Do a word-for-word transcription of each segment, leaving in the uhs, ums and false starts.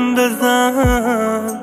منم بزن.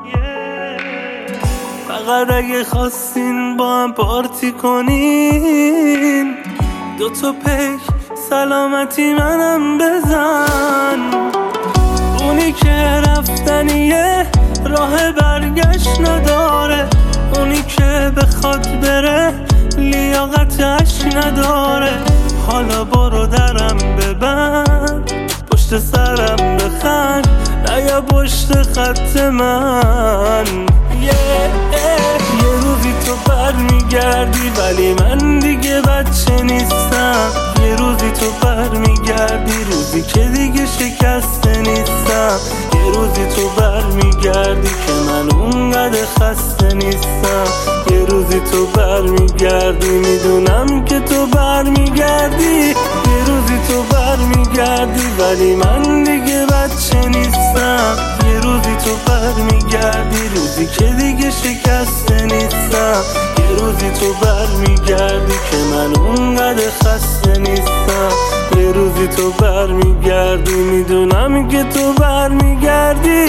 فقط اگه خواستین با هم پارتی کنین، دو تا پیک سلامتی منم بزن. اونی که رفتنیه راه برگشت نداره، اونی که بخواد بره لیاقتش نداره. حالا برو درم ببند، پشت سرم بخند، نیا پشت خط من. yeah, yeah. یه روزی تو بر میگردی ولی من دیگه بچه نیستم. یه روزی تو بر میگردی، روزی که دیگه شکسته نیستم. یه روزی تو بر میگردی که من اونقدر خسته نیستم. یه روزی تو بر میگردی، میدونم که تو بر میگردی. یه روزی تو بر میگردی ولی من دیگه بچه نیستم. یه روزی تو بر میگردی، روزی که دیگه شکسته نیستم. یه روزی تو بر میگردی که من اونقدر خسته نیستم. یه روزی تو بر میگردی، میدونم که تو بر میگردی.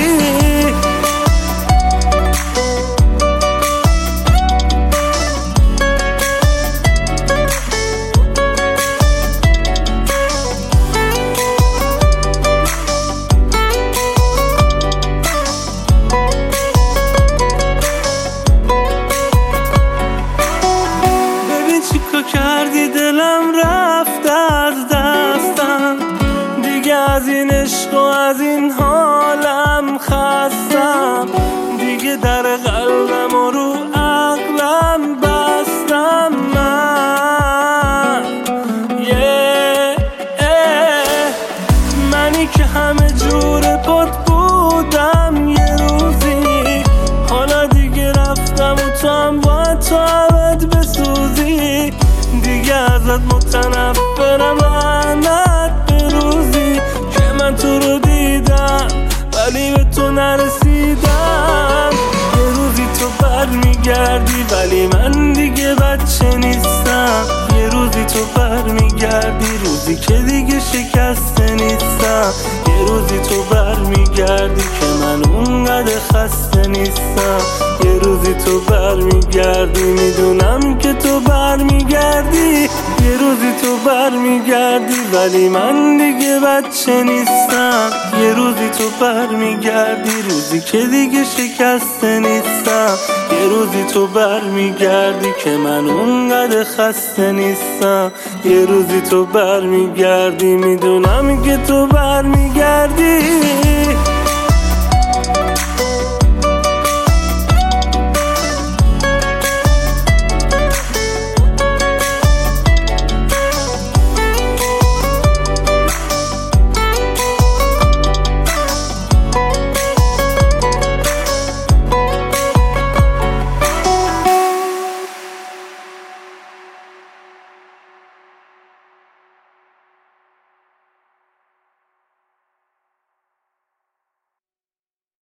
کردی دلم رفت از دستم، دیگه از این عشق و از این حالم خستم. دیگه در قلبم و رو عقلم بستم من. yeah, yeah. منی که همه جور پات بودم یه روزی، حالا دیگه رفتم و تو هم باید تو عوض بسوزی. دیگه ازت متنفرم، لعنت به روزی که من تو رو دیدم ولی به تو نرسیدم. یه روزی تو بر میگردی ولی من دیگه بچه نیستم. یه روزی تو بر میگردی، روزی که دیگه شکسته نیستم. یه روزی تو بر میگردی که من اونقدر خسته نیستم. یه روزی تو بر میگردی، میدونم که تو بر میگردی. یه روزی تو بر میگردی ولی من دیگه بچه نیستم. یه روزی تو بر میگردی، روزی که دیگه شکسته نیستم. یه روزی تو بر میگردی که من اونقدر خسته نیستم. یه روزی تو بر میگردی، میدونم که تو بر میگردی.